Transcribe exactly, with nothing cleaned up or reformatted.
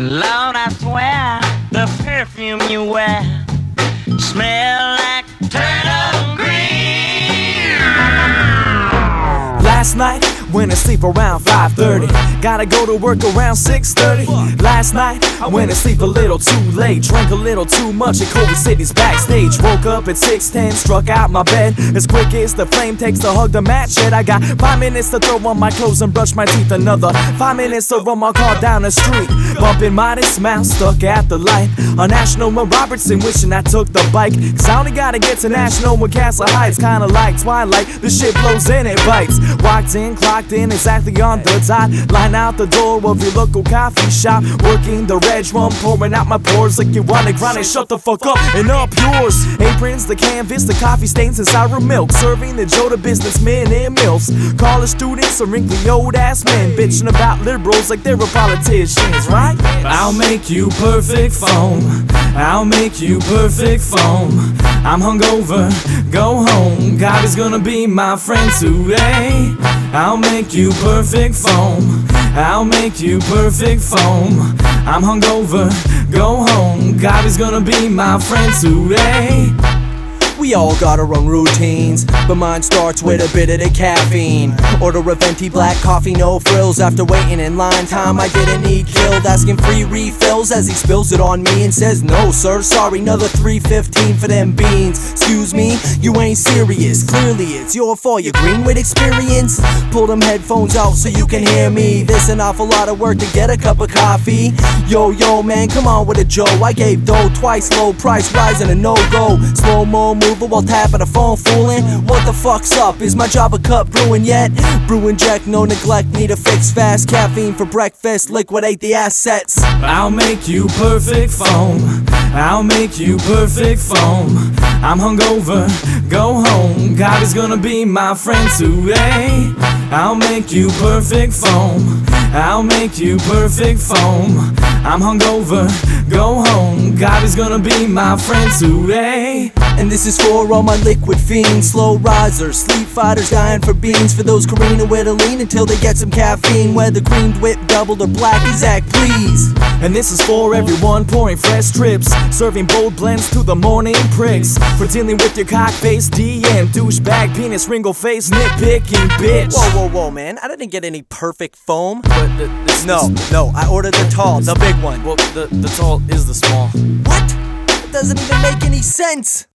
Lord, I swear, the perfume you wear smell like turnip green. Last night, went to sleep around five thirty. Gotta go to work around six thirty. Last night, I went to sleep a little too late. Drank a little too much at Kobe City's backstage. Woke up at six ten, struck out my bed as quick as the flame takes to hug the match shed. I got five minutes to throw on my clothes and brush my teeth. Another five minutes to run my car down the street. Bumping modest smile, stuck at the light. On National with Robertson, wishing I took the bike. Cause I only gotta get to National with Castle Heights. Kinda like Twilight, the shit blows in, it bites. Walked in, clocked in, exactly on the dot. Line out the door of your local coffee shop. Working the reg rum, pouring out my pores like you wanna grind it. Shut the fuck up and up yours. Aprons, the canvas, the coffee stains and sour milk. Serving the Joe to businessmen in mills. College students or wrinkly old ass men bitching about liberals like they were politicians, right? I'll make you perfect foam. I'll make you perfect foam. I'm hungover, go home. God is gonna be my friend today. I'll make you perfect foam. I'll make you perfect foam. I'm hungover, go home. God is gonna be my friend today. We all got our own routines, but mine starts with a bit of the caffeine. Order a venti black coffee, no frills. After waiting in line time, I didn't need killed. Asking free refills as he spills it on me and says, no sir, sorry, another three fifteen for them beans. Excuse me, you ain't serious. Clearly it's your fault, you're green with experience. Pull them headphones out so you can hear me. This an awful lot of work to get a cup of coffee. Yo, yo, man, come on with a Joe. I gave dough twice, low price rising a no-go. Slow-mo move while tapping a phone fooling. What the fuck's up? Is my Java cup brewing yet? Brewing Jack, no neglect, need a fix fast. Caffeine for breakfast, liquidate the assets. I'll make you perfect foam. I'll make you perfect foam. I'm hungover, go home. God is gonna be my friend today. I'll make you perfect foam. I'll make you perfect foam. I'm hungover, go home. God is gonna be my friend today. And this is for all my liquid fiends, slow risers, sleep fighters dying for beans. For those careening with a lean until they get some caffeine. Whether green, whip, doubled or black, exact please. And this is for everyone pouring fresh trips, serving bold blends to the morning pricks. For dealing with your cock-faced D M, douchebag, penis, ringo face, nitpicking bitch. Whoa, whoa, whoa, man, I didn't get any perfect foam. But the, this, No, this, no, I ordered the tall, the big one. Well, the, the tall is the small. What? It doesn't even make any sense.